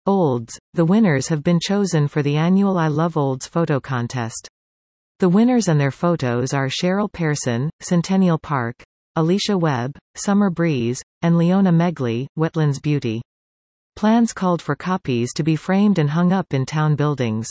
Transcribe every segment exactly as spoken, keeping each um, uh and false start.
Olds. The winners have been chosen for the annual I Love Olds photo contest. The winners and their photos are Cheryl Pearson, Centennial Park; Alicia Webb, Summer Breeze; and Leona Megley, Wetlands Beauty. Plans called for copies to be framed and hung up in town buildings.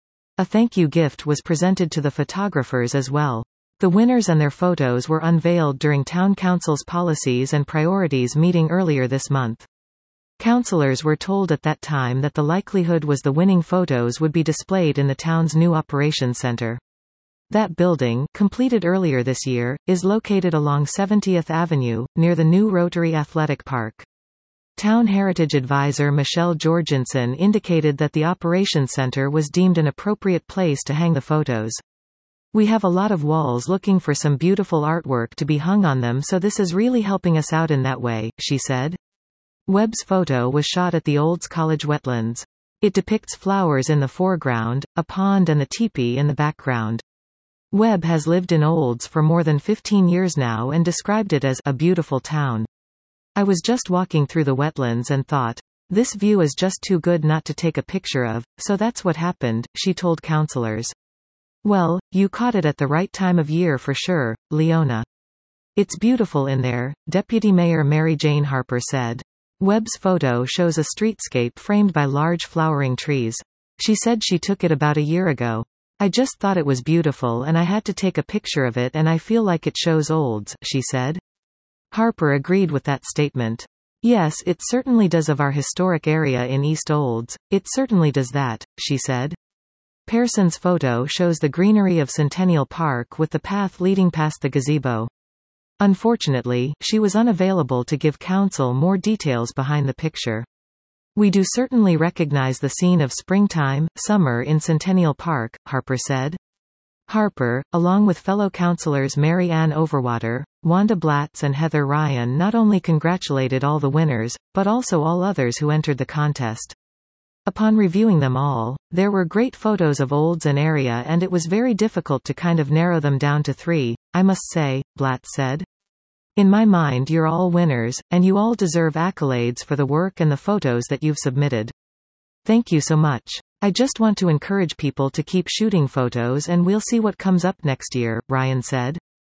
A thank you gift was presented to the photographers as well. The winners and their photos were unveiled during Town Council's Policies and Priorities meeting earlier this month. Councillors were told at that time that the likelihood was the winning photos would be displayed in the town's new operations center. That building, completed earlier this year, is located along seventieth Avenue, near the new Rotary Athletic Park. Town Heritage Advisor Michelle Jorgensen indicated that the operations center was deemed an appropriate place to hang the photos. "We have a lot of walls looking for some beautiful artwork to be hung on them, so this is really helping us out in that way," she said. Webb's photo was shot at the Olds College wetlands. It depicts flowers in the foreground, a pond and the teepee in the background. Webb has lived in Olds for more than fifteen years now and described it as a beautiful town. "I was just walking through the wetlands and thought, this view is just too good not to take a picture of, so that's what happened," she told councillors. "Well, you caught it at the right time of year for sure, Leona. It's beautiful in there," Deputy Mayor Mary Jane Harper said. Webb's photo shows a streetscape framed by large flowering trees. She said she took it about a year ago. "I just thought it was beautiful and I had to take a picture of it, and I feel like it shows Olds," she said. Harper agreed with that statement. "Yes, it certainly does of our historic area in East Olds, it certainly does that," she said. Pearson's photo shows the greenery of Centennial Park with the path leading past the gazebo. Unfortunately, she was unavailable to give council more details behind the picture. "We do certainly recognize the scene of springtime, summer in Centennial Park," Harper said. Harper, along with fellow councillors Mary Ann Overwater, Wanda Blatz and Heather Ryan, not only congratulated all the winners, but also all others who entered the contest. "Upon reviewing them all, there were great photos of Olds and area, and it was very difficult to kind of narrow them down to three, I must say," Blatz said. "In my mind you're all winners, and you all deserve accolades for the work and the photos that you've submitted. Thank you so much. I just want to encourage people to keep shooting photos and we'll see what comes up next year," Ryan said.